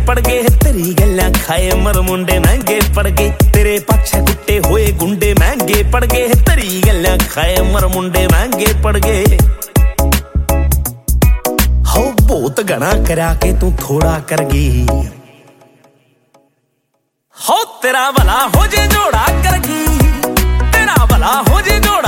पड़ गए तेरी गल्लां खाए मर मुंडे महंगे पड़ गए तेरे पाछे कुट्टे होए गुंडे महंगे पड़ गए तेरी गल्लां खाए मर मुंडे महंगे पड़ गए हो बहुत घना करा के तू थोड़ा कर गई हो तेरा भला हो जे जोड़ा कर गई तेरा भला हो जे जोड़ा